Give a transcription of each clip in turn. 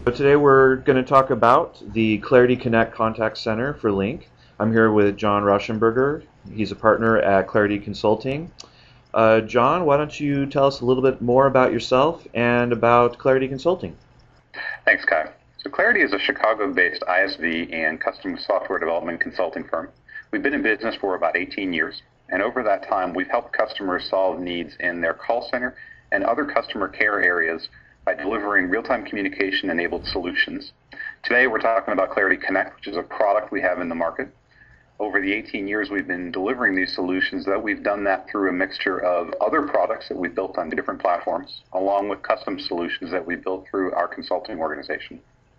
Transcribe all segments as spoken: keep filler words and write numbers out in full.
So today we're going to talk about the Clarity Connect Contact Center for Lync. I'm here with John Rauschenberger. He's a partner at Clarity Consulting. Uh, John, why don't you tell us a little bit more about yourself and about Clarity Consulting? Thanks, Kai. So Clarity is a Chicago-based I S V and custom software development consulting firm. We've been in business for about eighteen years, and over that time we've helped customers solve needs in their call center and other customer care areas by delivering real-time communication-enabled solutions. Today we're talking about Clarity Connect, which is a product we have in the market. Over the eighteen years we've been delivering these solutions, that we've done that through a mixture of other products that we've built on different platforms, along with custom solutions that we built through our consulting organization.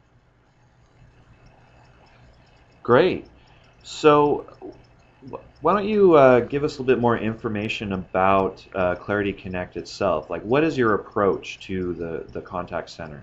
Great. So why don't you uh, give us a little bit more information about uh, Clarity Connect itself? Like, what is your approach to the, the contact center?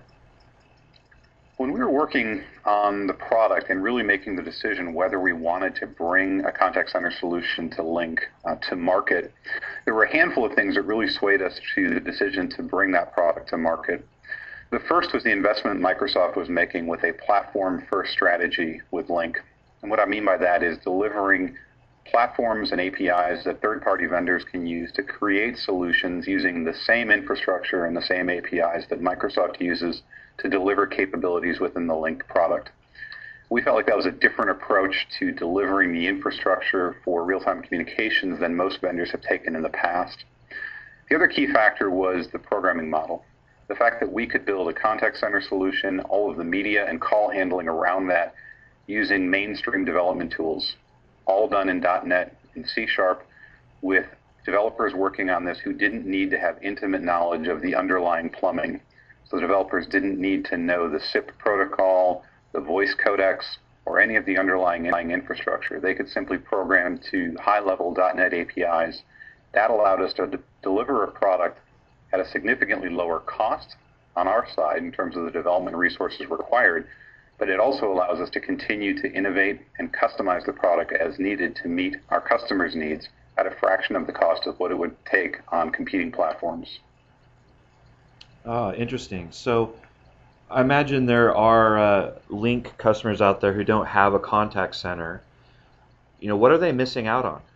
When we were working on the product and really making the decision whether we wanted to bring a contact center solution to Lync uh, to market, there were a handful of things that really swayed us to the decision to bring that product to market. The first was the investment Microsoft was making with a platform-first strategy with Lync. And what I mean by that is delivering platforms and A P Is that third-party vendors can use to create solutions using the same infrastructure and the same A P Is that Microsoft uses to deliver capabilities within the Lync product. We felt like that was a different approach to delivering the infrastructure for real-time communications than most vendors have taken in the past. The other key factor was the programming model. The fact that we could build a contact center solution, all of the media and call handling around that, using mainstream development tools, all done in dot net and C sharp, with developers working on this who didn't need to have intimate knowledge of the underlying plumbing. So the developers didn't need to know the S I P protocol, the voice codecs, or any of the underlying infrastructure. They could simply program to high-level dot net A P Is. That allowed us to de- deliver a product at a significantly lower cost on our side in terms of the development resources required, but it also allows us to continue to innovate and customize the product as needed to meet our customers' needs at a fraction of the cost of what it would take on competing platforms. Ah, interesting. So I imagine there are uh, Lync customers out there who don't have a contact center. You know, what are they missing out on?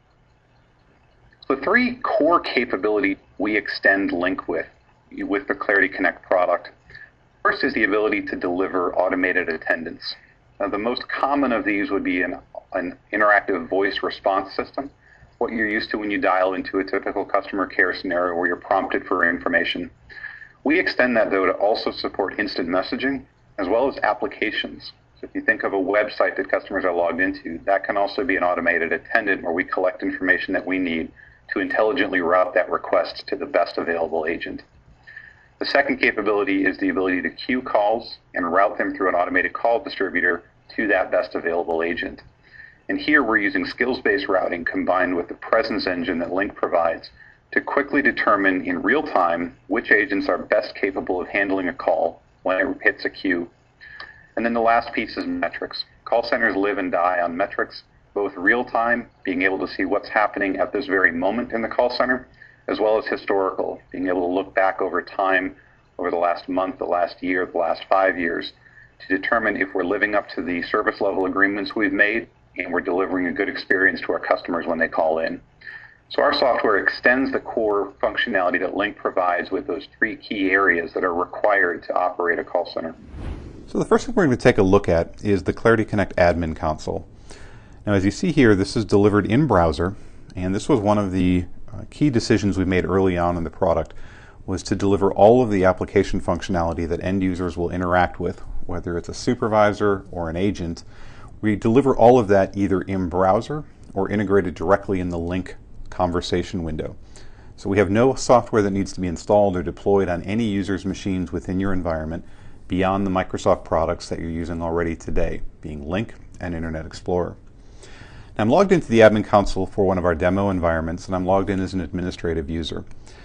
The three core capabilities we extend Lync with, with the Clarity Connect product. First is the ability to deliver automated attendance. Now, the most common of these would be an, an interactive voice response system, what you're used to when you dial into a typical customer care scenario where you're prompted for information. We extend that, though, to also support instant messaging as well as applications. So if you think of a website that customers are logged into, that can also be an automated attendant where we collect information that we need to intelligently route that request to the best available agent. The second capability is the ability to queue calls and route them through an automated call distributor to that best available agent. And here we're using skills-based routing combined with the presence engine that Lync provides to quickly determine in real time which agents are best capable of handling a call when it hits a queue. And then the last piece is metrics. Call centers live and die on metrics, both real time, being able to see what's happening at this very moment in the call center, as well as historical, being able to look back over time, over the last month, the last year, the last five years, to determine if we're living up to the service level agreements we've made and we're delivering a good experience to our customers when they call in. So our software extends the core functionality that Lync provides with those three key areas that are required to operate a call center. So the first thing we're going to take a look at is the Clarity Connect admin console. Now, as you see here, this is delivered in browser, and this was one of the uh, key decisions we made early on in the product, was to deliver all of the application functionality that end users will interact with, whether it's a supervisor or an agent. We deliver all of that either in browser or integrated directly in the Lync conversation window. So we have no software that needs to be installed or deployed on any user's machines within your environment beyond the Microsoft products that you're using already today, being Lync and Internet Explorer. Now, I'm logged into the admin console for one of our demo environments, and I'm logged in as an administrative user.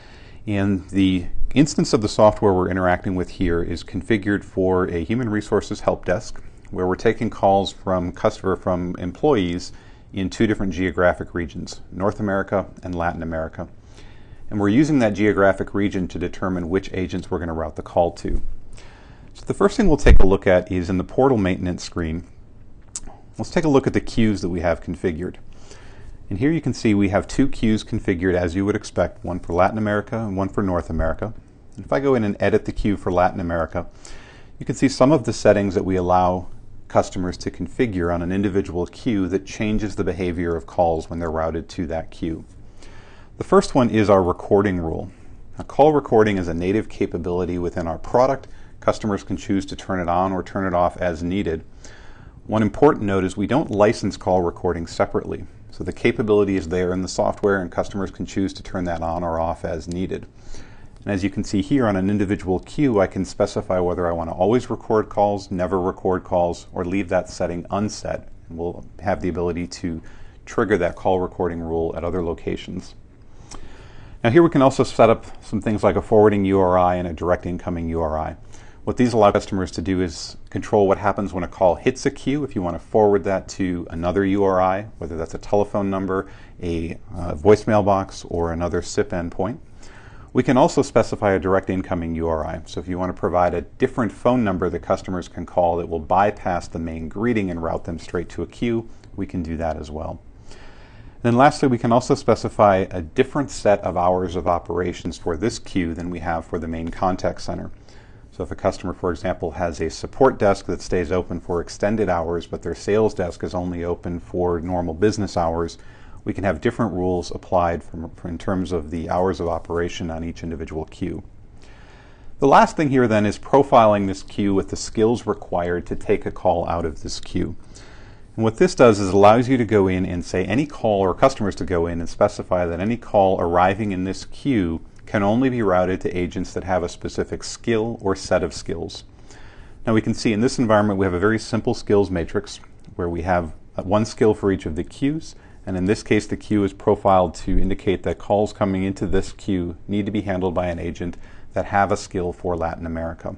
And the instance of the software we're interacting with here is configured for a human resources help desk, where we're taking calls from customer from employees in two different geographic regions, North America and Latin America. And we're using that geographic region to determine which agents we're going to route the call to. So the first thing we'll take a look at is in the portal maintenance screen. Let's take a look at the queues that we have configured. And here you can see we have two queues configured as you would expect, one for Latin America and one for North America. And if I go in and edit the queue for Latin America, you can see some of the settings that we allow customers to configure on an individual queue that changes the behavior of calls when they're routed to that queue. The first one is our recording rule. Now, call recording is a native capability within our product. Customers can choose to turn it on or turn it off as needed. One important note is we don't license call recording separately. So the capability is there in the software and customers can choose to turn that on or off as needed. And as you can see here on an individual queue, I can specify whether I want to always record calls, never record calls, or leave that setting unset. And we'll have the ability to trigger that call recording rule at other locations. Now here we can also set up some things like a forwarding U R I and a direct incoming U R I. What these allow customers to do is control what happens when a call hits a queue. If you want to forward that to another U R I, whether that's a telephone number, a uh, voicemail box, or another S I P endpoint. We can also specify a direct incoming U R I. So if you want to provide a different phone number that customers can call that will bypass the main greeting and route them straight to a queue, we can do that as well. And then lastly, we can also specify a different set of hours of operations for this queue than we have for the main contact center. So if a customer, for example, has a support desk that stays open for extended hours, but their sales desk is only open for normal business hours, we can have different rules applied from, in terms of the hours of operation on each individual queue. The last thing here then is profiling this queue with the skills required to take a call out of this queue. And what this does is it allows you to go in and say any call, or customers to go in and specify that any call arriving in this queue can only be routed to agents that have a specific skill or set of skills. Now we can see in this environment we have a very simple skills matrix where we have one skill for each of the queues, and in this case the queue is profiled to indicate that calls coming into this queue need to be handled by an agent that have a skill for Latin America.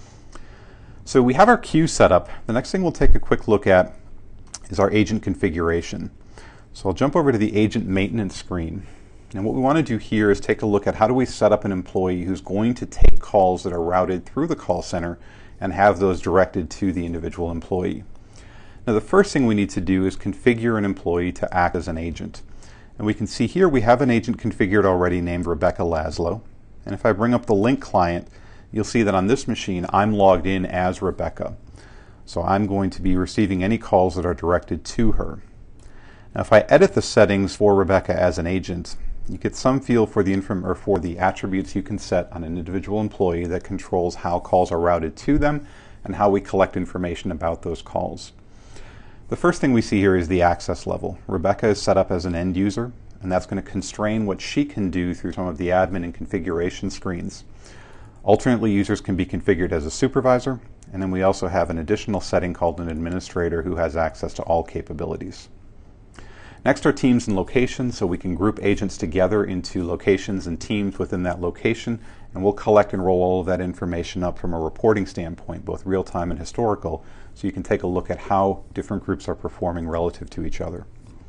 So we have our queue set up. The next thing we'll take a quick look at is our agent configuration. So I'll jump over to the agent maintenance screen. And what we want to do here is take a look at how do we set up an employee who's going to take calls that are routed through the call center and have those directed to the individual employee. Now the first thing we need to do is configure an employee to act as an agent. And we can see here we have an agent configured already named Rebecca Laszlo. And if I bring up the Link client, you'll see that on this machine I'm logged in as Rebecca. So I'm going to be receiving any calls that are directed to her. Now if I edit the settings for Rebecca as an agent, you get some feel for the inform or for the attributes you can set on an individual employee that controls how calls are routed to them and how we collect information about those calls. The first thing we see here is the access level. Rebecca is set up as an end user, and that's going to constrain what she can do through some of the admin and configuration screens. Alternately, users can be configured as a supervisor, and then we also have an additional setting called an administrator who has access to all capabilities. Next are teams and locations, so we can group agents together into locations and teams within that location, and we'll collect and roll all of that information up from a reporting standpoint, both real-time and historical, so you can take a look at how different groups are performing relative to each other.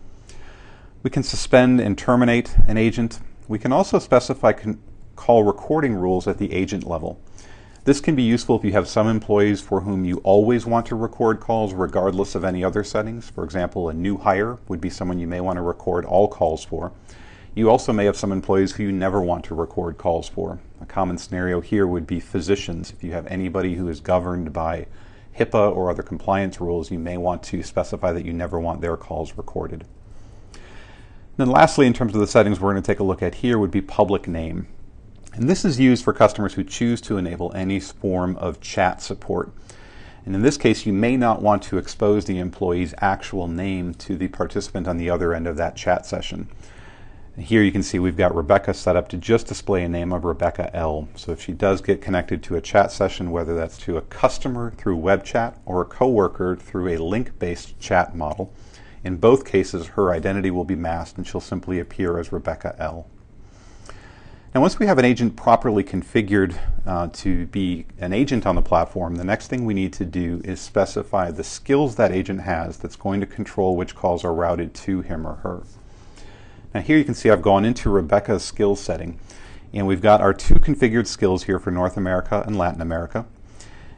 We can suspend and terminate an agent. We can also specify con- call recording rules at the agent level. This can be useful if you have some employees for whom you always want to record calls regardless of any other settings. For example, a new hire would be someone you may want to record all calls for. You also may have some employees who you never want to record calls for. A common scenario here would be physicians. If you have anybody who is governed by HIPAA or other compliance rules, you may want to specify that you never want their calls recorded. Then lastly, in terms of the settings we're going to take a look at here would be public name. And this is used for customers who choose to enable any form of chat support. And in this case, you may not want to expose the employee's actual name to the participant on the other end of that chat session. And here you can see we've got Rebecca set up to just display a name of Rebecca L. So if she does get connected to a chat session, whether that's to a customer through web chat or a coworker through a link-based chat model, in both cases her identity will be masked and she'll simply appear as Rebecca L. Now once we have an agent properly configured uh, to be an agent on the platform, the next thing we need to do is specify the skills that agent has that's going to control which calls are routed to him or her. Now here you can see I've gone into Rebecca's skills setting, and we've got our two configured skills here for North America and Latin America.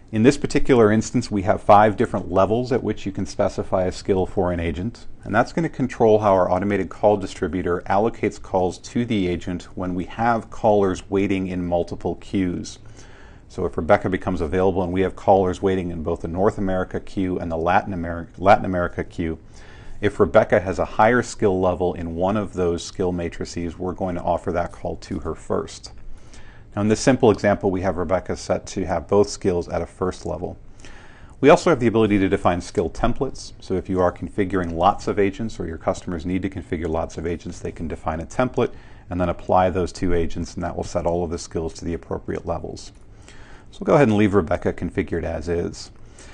In this particular instance, we have five different levels at which you can specify a skill for an agent, and that's going to control how our automated call distributor allocates calls to the agent when we have callers waiting in multiple queues. So if Rebecca becomes available and we have callers waiting in both the North America queue and the Latin America, Latin America queue, if Rebecca has a higher skill level in one of those skill matrices, we're going to offer that call to her first. Now in this simple example, we have Rebecca set to have both skills at a first level. We also have the ability to define skill templates. So if you are configuring lots of agents, or your customers need to configure lots of agents, they can define a template and then apply those two agents, and that will set all of the skills to the appropriate levels. So we'll go ahead and leave Rebecca configured as is.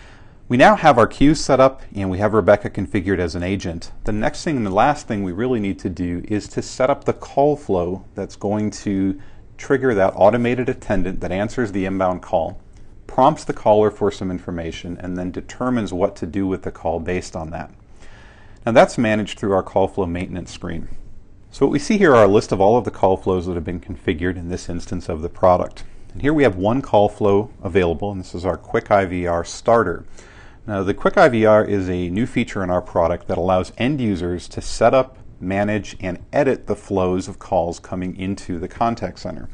We now have our queues set up and we have Rebecca configured as an agent. The next thing and the last thing we really need to do is to set up the call flow that's going to trigger that automated attendant that answers the inbound call, prompts the caller for some information, and then determines what to do with the call based on that. Now that's managed through our call flow maintenance screen. So what we see here are a list of all of the call flows that have been configured in this instance of the product. And here we have one call flow available, and this is our Quick I V R starter. Now the Quick I V R is a new feature in our product that allows end users to set up, manage, and edit the flows of calls coming into the contact center.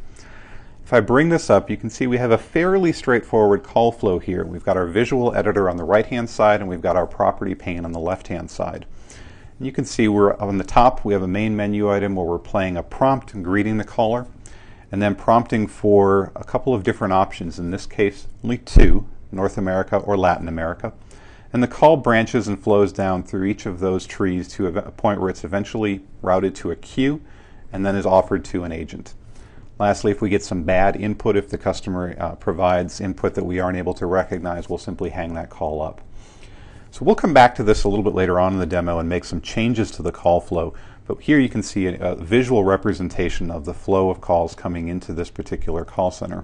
If I bring this up, you can see we have a fairly straightforward call flow here. We've got our visual editor on the right-hand side, and we've got our property pane on the left-hand side. And you can see we're on the top, we have a main menu item where we're playing a prompt and greeting the caller, and then prompting for a couple of different options, in this case only two, North America or Latin America. And the call branches and flows down through each of those trees to a point where it's eventually routed to a queue and then is offered to an agent. Lastly, if we get some bad input, if the customer uh, provides input that we aren't able to recognize, we'll simply hang that call up. So we'll come back to this a little bit later on in the demo and make some changes to the call flow. But here you can see a, a visual representation of the flow of calls coming into this particular call center.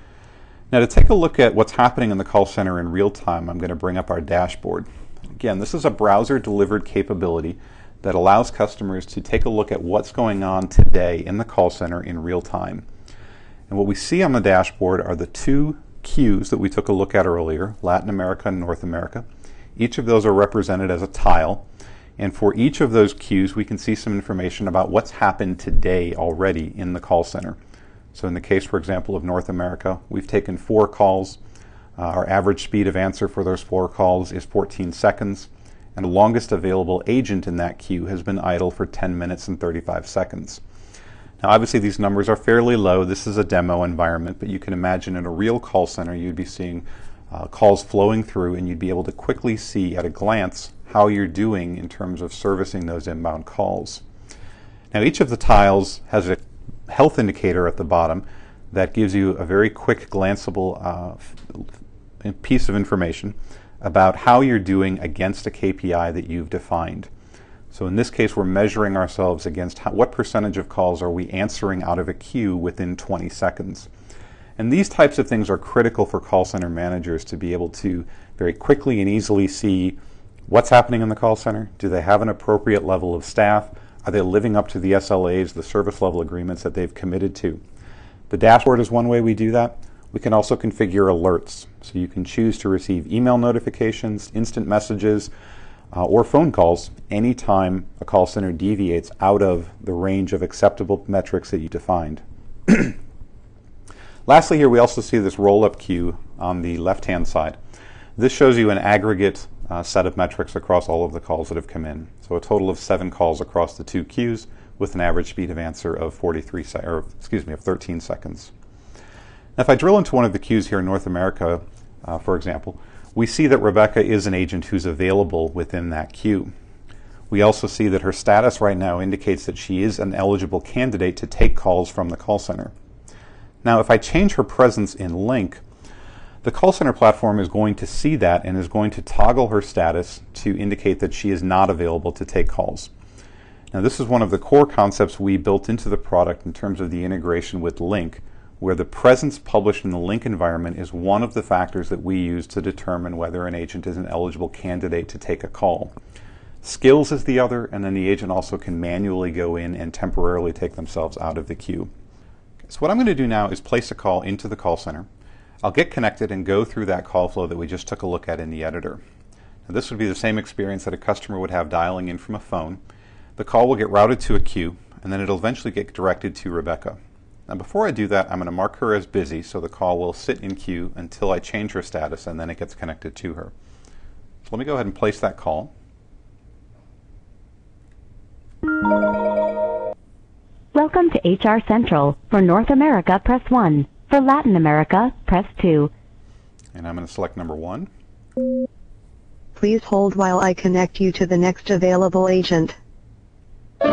Now to take a look at what's happening in the call center in real time, I'm going to bring up our dashboard. Again, this is a browser-delivered capability that allows customers to take a look at what's going on today in the call center in real time. And what we see on the dashboard are the two queues that we took a look at earlier, Latin America and North America. Each of those are represented as a tile. And for each of those queues, we can see some information about what's happened today already in the call center. So in the case, for example, of North America, we've taken four calls. Uh, our average speed of answer for those four calls is fourteen seconds. And the longest available agent in that queue has been idle for ten minutes and thirty-five seconds. Now obviously these numbers are fairly low. This is a demo environment, but you can imagine in a real call center you'd be seeing uh, calls flowing through, and you'd be able to quickly see at a glance how you're doing in terms of servicing those inbound calls. Now each of the tiles has a health indicator at the bottom that gives you a very quick glanceable uh, piece of information about how you're doing against a K P I that you've defined. So in this case we're measuring ourselves against how, what percentage of calls are we answering out of a queue within twenty seconds. And these types of things are critical for call center managers to be able to very quickly and easily see what's happening in the call center. Do they have an appropriate level of staff? Are they living up to the S L As, the service level agreements that they've committed to? The dashboard is one way we do that. We can also configure alerts. So you can choose to receive email notifications, instant messages, uh, or phone calls anytime a call center deviates out of the range of acceptable metrics that you defined. Lastly, here we also see this roll-up queue on the left-hand side. This shows you an aggregate uh, set of metrics across all of the calls that have come in. So a total of seven calls across the two queues with an average speed of answer of forty-three se- or excuse me, of thirteen seconds. Now, if I drill into one of the queues here in North America, uh, for example, we see that Rebecca is an agent who's available within that queue. We also see that her status right now indicates that she is an eligible candidate to take calls from the call center. Now, if I change her presence in Link, the call center platform is going to see that and is going to toggle her status to indicate that she is not available to take calls. Now, this is one of the core concepts we built into the product in terms of the integration with Link, where the presence published in the Link environment is one of the factors that we use to determine whether an agent is an eligible candidate to take a call. Skills is the other, and then the agent also can manually go in and temporarily take themselves out of the queue. So what I'm going to do now is place a call into the call center. I'll get connected and go through that call flow that we just took a look at in the editor. Now, this would be the same experience that a customer would have dialing in from a phone. The call will get routed to a queue, and then it'll eventually get directed to Rebecca. Now, before I do that, I'm going to mark her as busy, so the call will sit in queue until I change her status, and then it gets connected to her. So let me go ahead and place that call. Welcome to H R Central. For North America, press one. For Latin America, press two. And I'm going to select number one. Please hold while I connect you to the next available agent. I'm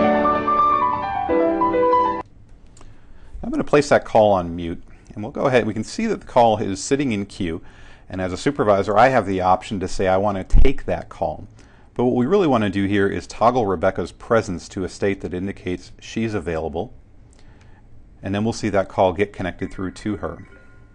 going to place that call on mute, and we'll go ahead. We can see that the call is sitting in queue, and as a supervisor, I have the option to say I want to take that call. But what we really want to do here is toggle Rebecca's presence to a state that indicates she's available, and then we'll see that call get connected through to her.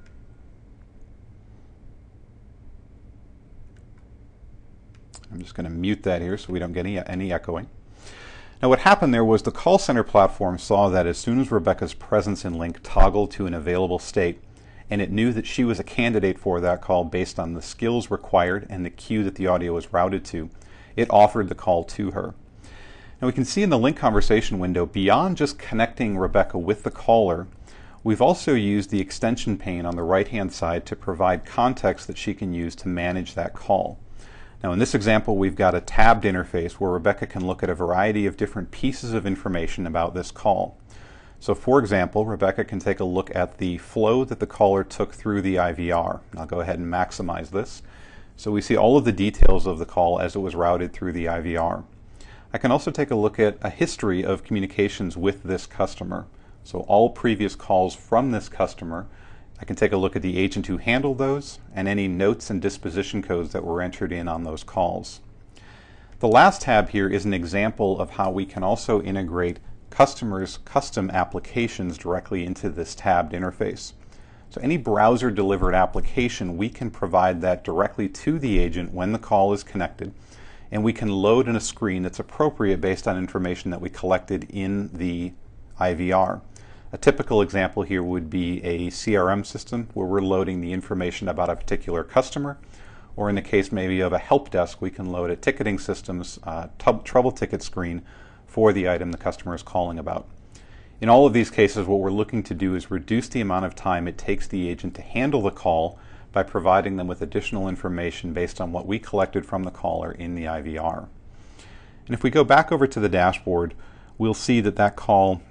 I'm just going to mute that here so we don't get any, any echoing. Now, what happened there was the call center platform saw that as soon as Rebecca's presence in Link toggled to an available state, and it knew that she was a candidate for that call based on the skills required and the queue that the audio was routed to, it offered the call to her. Now, we can see in the Link conversation window, beyond just connecting Rebecca with the caller, we've also used the extension pane on the right-hand side to provide context that she can use to manage that call. Now, in this example, we've got a tabbed interface where Rebecca can look at a variety of different pieces of information about this call. So, for example, Rebecca can take a look at the flow that the caller took through the I V R. I'll go ahead and maximize this. So we see all of the details of the call as it was routed through the I V R. I can also take a look at a history of communications with this customer. So all previous calls from this customer, I can take a look at the agent who handled those and any notes and disposition codes that were entered in on those calls. The last tab here is an example of how we can also integrate customers' custom applications directly into this tabbed interface. So any browser-delivered application, we can provide that directly to the agent when the call is connected, and we can load in a screen that's appropriate based on information that we collected in the I V R. A typical example here would be a C R M system where we're loading the information about a particular customer, or in the case maybe of a help desk, we can load a ticketing system's uh, trouble ticket screen for the item the customer is calling about. In all of these cases, what we're looking to do is reduce the amount of time it takes the agent to handle the call by providing them with additional information based on what we collected from the caller in the I V R. And if we go back over to the dashboard, we'll see that that call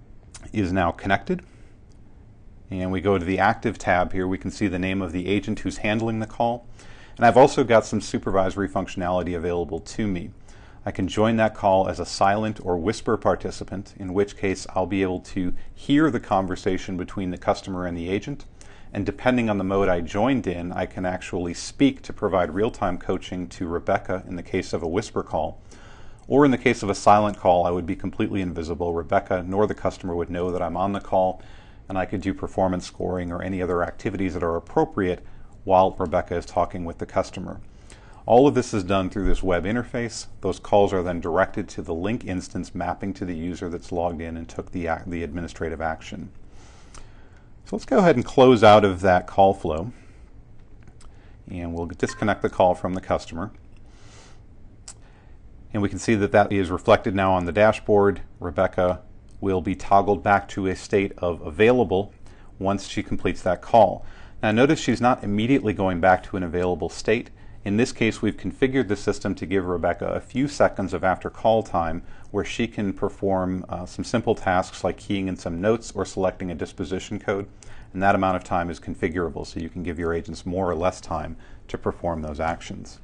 is now connected. And we go to the Active tab here, we can see the name of the agent who's handling the call. And I've also got some supervisory functionality available to me. I can join that call as a silent or whisper participant, in which case I'll be able to hear the conversation between the customer and the agent, and depending on the mode I joined in, I can actually speak to provide real-time coaching to Rebecca in the case of a whisper call, or in the case of a silent call, I would be completely invisible. Rebecca nor the customer would know that I'm on the call, and I could do performance scoring or any other activities that are appropriate while Rebecca is talking with the customer. All of this is done through this web interface. Those calls are then directed to the Link instance mapping to the user that's logged in and took the, the administrative action. So let's go ahead and close out of that call flow, and we'll disconnect the call from the customer. And we can see that that is reflected now on the dashboard. Rebecca will be toggled back to a state of available once she completes that call. Now notice she's not immediately going back to an available state. In this case, we've configured the system to give Rebecca a few seconds of after call time where she can perform uh, some simple tasks like keying in some notes or selecting a disposition code, and that amount of time is configurable, so you can give your agents more or less time to perform those actions.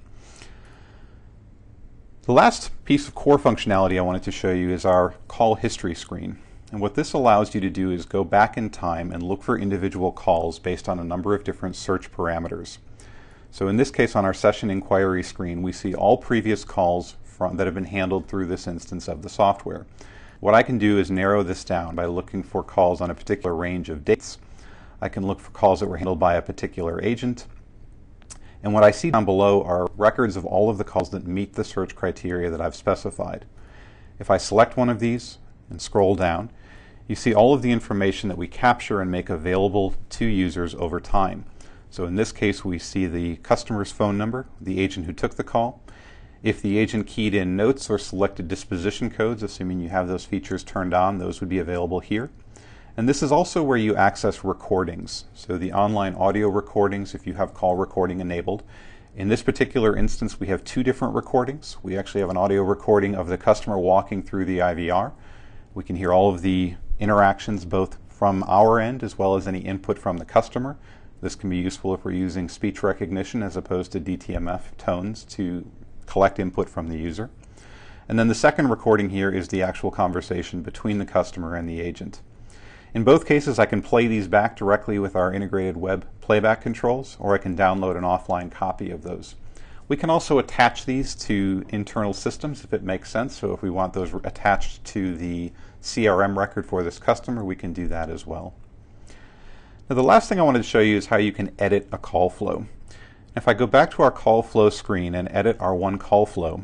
The last piece of core functionality I wanted to show you is our call history screen. And what this allows you to do is go back in time and look for individual calls based on a number of different search parameters. So in this case, on our session inquiry screen, we see all previous calls from, that have been handled through this instance of the software. What I can do is narrow this down by looking for calls on a particular range of dates. I can look for calls that were handled by a particular agent. And what I see down below are records of all of the calls that meet the search criteria that I've specified. If I select one of these and scroll down, you see all of the information that we capture and make available to users over time. So in this case, we see the customer's phone number, the agent who took the call. If the agent keyed in notes or selected disposition codes, assuming you have those features turned on, those would be available here. And this is also where you access recordings. So the online audio recordings, if you have call recording enabled. In this particular instance, we have two different recordings. We actually have an audio recording of the customer walking through the I V R. We can hear all of the interactions both from our end as well as any input from the customer. This can be useful if we're using speech recognition as opposed to D T M F tones to collect input from the user. And then the second recording here is the actual conversation between the customer and the agent. In both cases, I can play these back directly with our integrated web playback controls, or I can download an offline copy of those. We can also attach these to internal systems if it makes sense. So if we want those attached to the C R M record for this customer, we can do that as well. Now, the last thing I wanted to show you is how you can edit a call flow. If I go back to our call flow screen and edit our one call flow,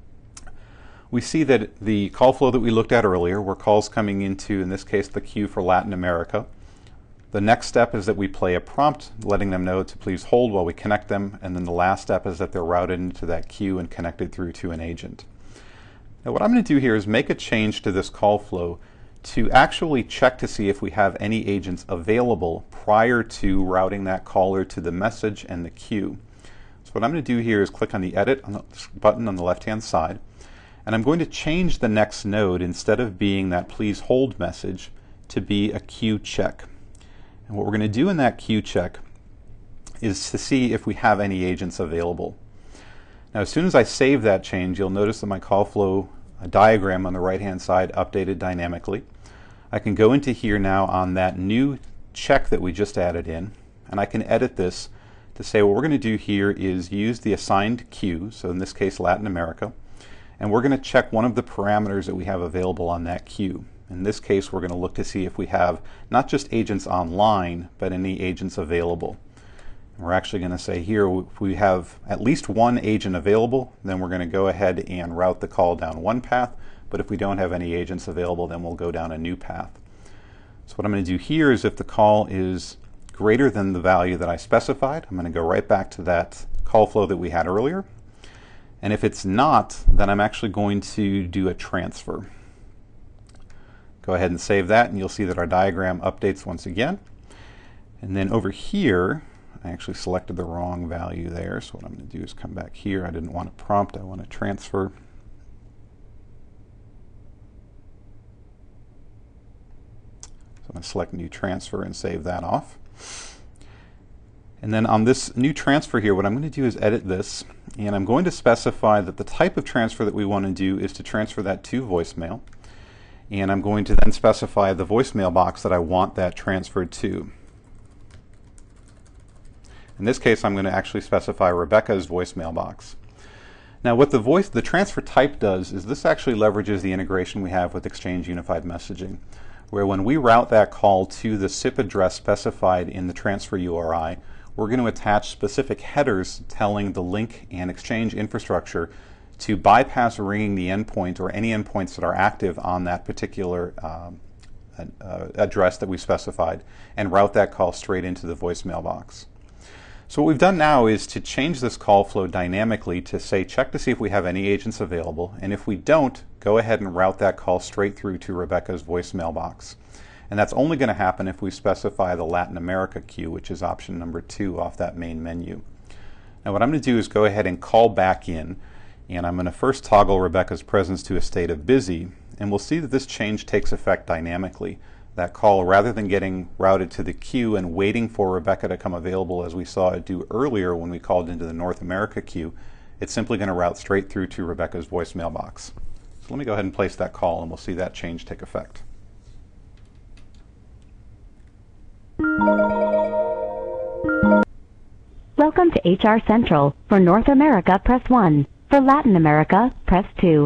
we see that the call flow that we looked at earlier were calls coming into, in this case, the queue for Latin America. The next step is that we play a prompt letting them know to please hold while we connect them, and then the last step is that they're routed into that queue and connected through to an agent. Now what I'm going to do here is make a change to this call flow to actually check to see if we have any agents available prior to routing that caller to the message and the queue. So what I'm going to do here is click on the Edit on the button on the left-hand side, and I'm going to change the next node, instead of being that please hold message, to be a queue check. And what we're going to do in that queue check is to see if we have any agents available. Now as soon as I save that change, you'll notice that my call flow diagram on the right-hand side updated dynamically. I can go into here now on that new check that we just added in, and I can edit this to say what we're going to do here is use the assigned queue, so in this case Latin America, and we're going to check one of the parameters that we have available on that queue. In this case, we're going to look to see if we have not just agents online, but any agents available. And we're actually going to say here, if we have at least one agent available, then we're going to go ahead and route the call down one path. But if we don't have any agents available, then we'll go down a new path. So what I'm going to do here is, if the call is greater than the value that I specified, I'm going to go right back to that call flow that we had earlier. And if it's not, then I'm actually going to do a transfer. Go ahead and save that, and you'll see that our diagram updates once again. And then over here, I actually selected the wrong value there, so what I'm going to do is come back here. I didn't want to prompt, I want to transfer. So I'm going to select new transfer and save that off. And then on this new transfer here, what I'm going to do is edit this, and I'm going to specify that the type of transfer that we want to do is to transfer that to voicemail. And I'm going to then specify the voicemail box that I want that transferred to. In this case, I'm going to actually specify Rebecca's voicemail box. Now what the voice, the transfer type does is this actually leverages the integration we have with Exchange Unified Messaging, where when we route that call to the S I P address specified in the transfer U R I, we're going to attach specific headers telling the link and Exchange infrastructure to bypass ringing the endpoint or any endpoints that are active on that particular um, uh, address that we specified, and route that call straight into the voicemail box. So what we've done now is to change this call flow dynamically to say check to see if we have any agents available, and if we don't, go ahead and route that call straight through to Rebecca's voicemail box. And that's only going to happen if we specify the Latin America queue, which is option number two off that main menu. Now what I'm going to do is go ahead and call back in, and I'm going to first toggle Rebecca's presence to a state of busy, and we'll see that this change takes effect dynamically. That call, rather than getting routed to the queue and waiting for Rebecca to come available as we saw it do earlier when we called into the North America queue, it's simply going to route straight through to Rebecca's voicemail box. So let me go ahead and place that call, and we'll see that change take effect. Welcome to H R Central. For North America, press one. For Latin America, press two.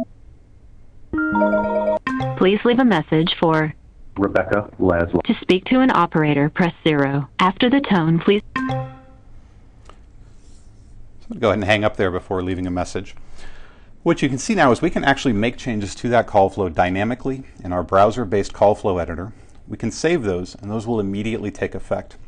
Please leave a message for Rebecca Laszlo. To speak to an operator, press zero. After the tone, please. So I'm going to go ahead and hang up there before leaving a message. What you can see now is we can actually make changes to that call flow dynamically in our browser-based call flow editor. We can save those, and those will immediately take effect.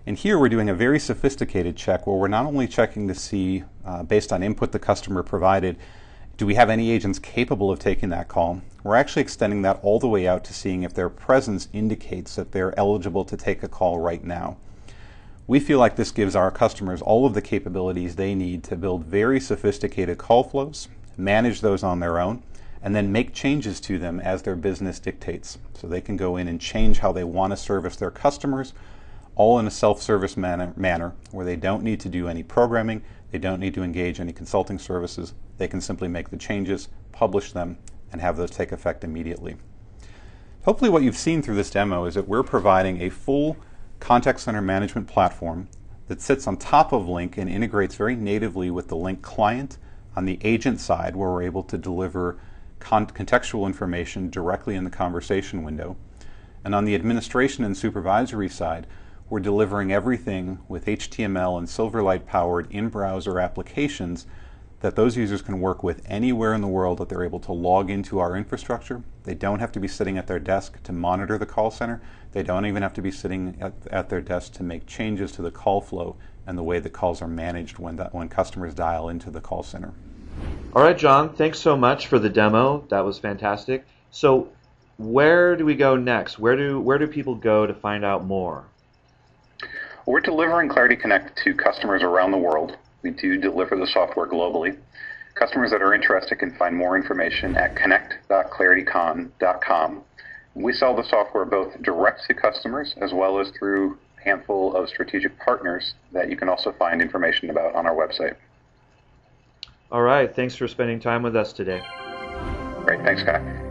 And here we're doing a very sophisticated check where we're not only checking to see, uh, based on input the customer provided, do we have any agents capable of taking that call? We're actually extending that all the way out to seeing if their presence indicates that they're eligible to take a call right now. We feel like this gives our customers all of the capabilities they need to build very sophisticated call flows, manage those on their own, and then make changes to them as their business dictates. So they can go in and change how they want to service their customers, all in a self-service manner, manner where they don't need to do any programming, they don't need to engage any consulting services. They can simply make the changes, publish them, and have those take effect immediately. Hopefully what you've seen through this demo is that we're providing a full contact center management platform that sits on top of Lync and integrates very natively with the Lync client on the agent side, where we're able to deliver con- contextual information directly in the conversation window. And on the administration and supervisory side, we're delivering everything with H T M L and Silverlight-powered in-browser applications that those users can work with anywhere in the world that they're able to log into our infrastructure. They don't have to be sitting at their desk to monitor the call center. They don't even have to be sitting at, at their desk to make changes to the call flow and the way the calls are managed when, that, when customers dial into the call center. All right, John, thanks so much for the demo. That was fantastic. So where do we go next? Where do, where do people go to find out more? We're delivering Clarity Connect to customers around the world. We do deliver the software globally. Customers that are interested can find more information at connect dot claritycon dot com. We sell the software both direct to customers as well as through a handful of strategic partners that you can also find information about on our website. All right, thanks for spending time with us today. Great, thanks, Guy.